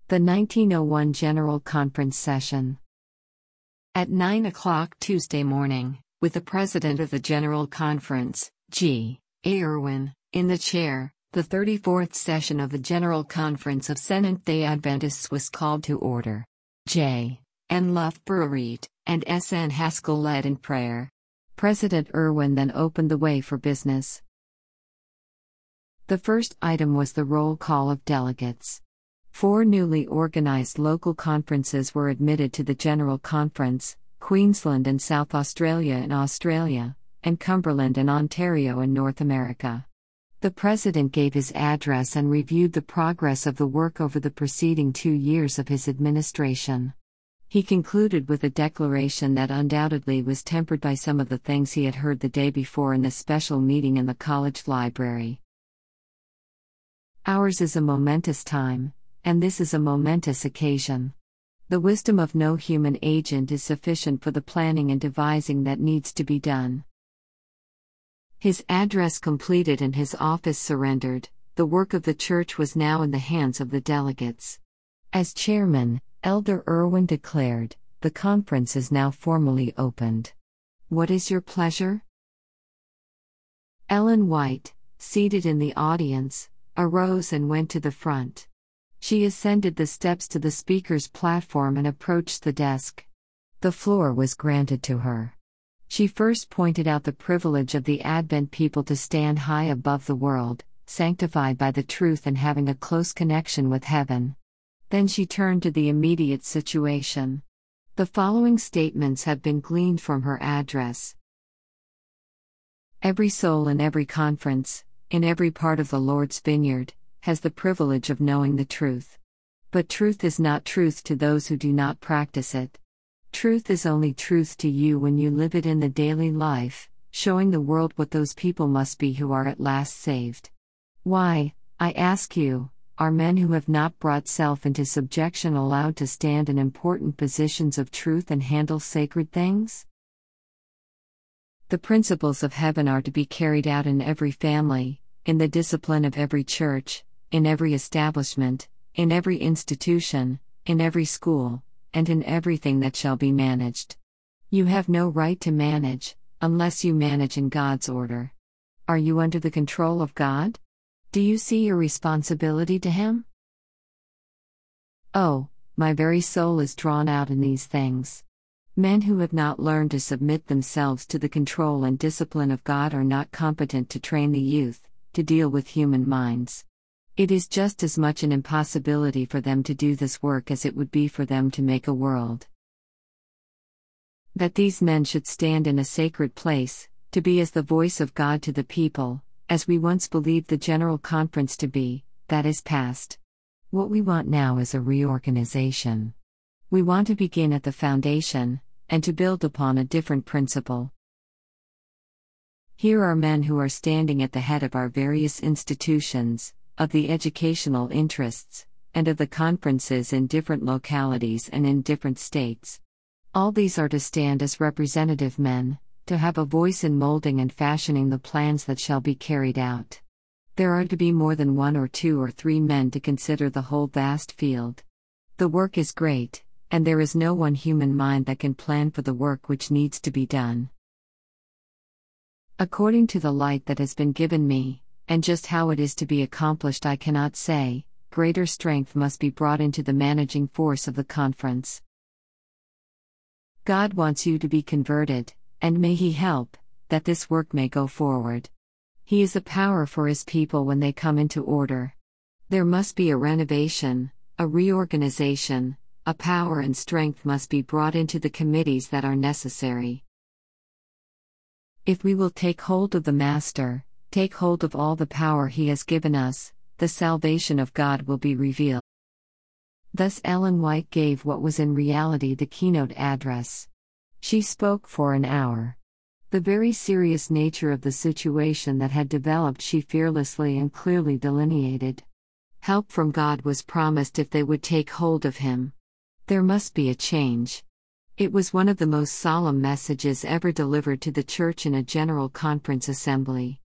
The 1901 General Conference Session. At 9 o'clock Tuesday morning, with the President of the General Conference, G. A. Irwin, in the chair, the 34th session of the General Conference of Seventh-day Adventists was called to order. J. N. Loughborough and S. N. Haskell led in prayer. President Irwin then opened the way for business. The first item was the roll call of delegates. 4 newly organized local conferences were admitted to the General Conference: Queensland and South Australia in Australia, and Cumberland and Ontario in North America. The President gave his address and reviewed the progress of the work over the preceding 2 years of his administration. He concluded with a declaration that undoubtedly was tempered by some of the things he had heard the day before in the special meeting in the college library. Ours is a momentous time, and this is a momentous occasion. The wisdom of no human agent is sufficient for the planning and devising that needs to be done. His address completed and his office surrendered, the work of the Church was now in the hands of the delegates. As chairman, Elder Irwin declared, "The conference is now formally opened. What is your pleasure?" Ellen White, seated in the audience, arose and went to the front. She ascended the steps to the speaker's platform and approached the desk. The floor was granted to her. She first pointed out the privilege of the Advent people to stand high above the world, sanctified by the truth and having a close connection with heaven. Then she turned to the immediate situation. The following statements have been gleaned from her address. Every soul in every conference, in every part of the Lord's vineyard, has the privilege of knowing the truth. But truth is not truth to those who do not practice it. Truth is only truth to you when you live it in the daily life, showing the world what those people must be who are at last saved. Why, I ask you, are men who have not brought self into subjection allowed to stand in important positions of truth and handle sacred things? The principles of heaven are to be carried out in every family, in the discipline of every church, in every establishment, in every institution, in every school, and in everything that shall be managed. You have no right to manage, unless you manage in God's order. Are you under the control of God? Do you see your responsibility to Him? Oh, my very soul is drawn out in these things. Men who have not learned to submit themselves to the control and discipline of God are not competent to train the youth, to deal with human minds. It is just as much an impossibility for them to do this work as it would be for them to make a world. That these men should stand in a sacred place, to be as the voice of God to the people, as we once believed the General Conference to be, that is past. What we want now is a reorganization. We want to begin at the foundation, and to build upon a different principle. Here are men who are standing at the head of our various institutions, of the educational interests, and of the conferences in different localities and in different states. All these are to stand as representative men, to have a voice in molding and fashioning the plans that shall be carried out. There are to be more than 1 or 2 or 3 men to consider the whole vast field. The work is great, and there is no one human mind that can plan for the work which needs to be done. According to the light that has been given me, and just how it is to be accomplished I cannot say, greater strength must be brought into the managing force of the conference. God wants you to be converted, and may He help, that this work may go forward. He is a power for His people when they come into order. There must be a renovation, a reorganization, a power and strength must be brought into the committees that are necessary. If we will take hold of the Master, take hold of all the power He has given us, the salvation of God will be revealed. Thus Ellen White gave what was in reality the keynote address. She spoke for an hour. The very serious nature of the situation that had developed she fearlessly and clearly delineated. Help from God was promised if they would take hold of Him. There must be a change. It was one of the most solemn messages ever delivered to the Church in a General Conference assembly.